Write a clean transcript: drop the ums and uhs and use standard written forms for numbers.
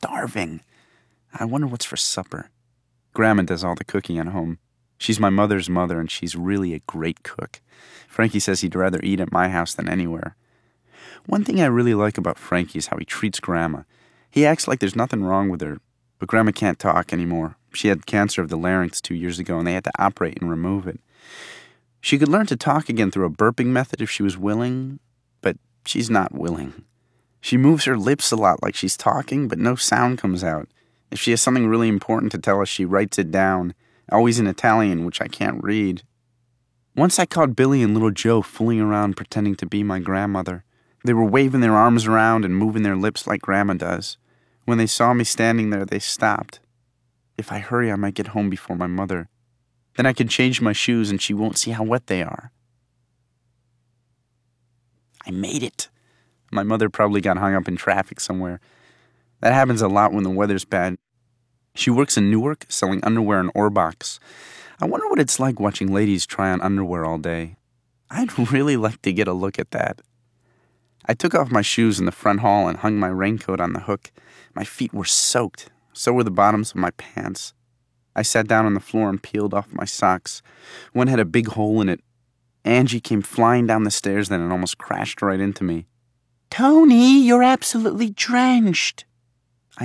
starving. I wonder what's for supper. Grandma does all the cooking at home. She's my mother's mother, and she's really a great cook. Frankie says he'd rather eat at my house than anywhere. One thing I really like about Frankie is how he treats Grandma. He acts like there's nothing wrong with her, but Grandma can't talk anymore. She had cancer of the larynx 2 years ago, and they had to operate and remove it. She could learn to talk again through a burping method if she was willing, but she's not willing. She moves her lips a lot like she's talking, but no sound comes out. If she has something really important to tell us, she writes it down, always in Italian, which I can't read. Once I caught Billy and little Joe fooling around pretending to be my grandmother. They were waving their arms around and moving their lips like Grandma does. When they saw me standing there, they stopped. If I hurry, I might get home before my mother. Then I can change my shoes and she won't see how wet they are. I made it. My mother probably got hung up in traffic somewhere. That happens a lot when the weather's bad. She works in Newark, selling underwear in Orbox. I wonder what it's like watching ladies try on underwear all day. I'd really like to get a look at that. I took off my shoes in the front hall and hung my raincoat on the hook. My feet were soaked. So were the bottoms of my pants. I sat down on the floor and peeled off my socks. One had a big hole in it. Angie came flying down the stairs then and almost crashed right into me. "Tony, you're absolutely drenched."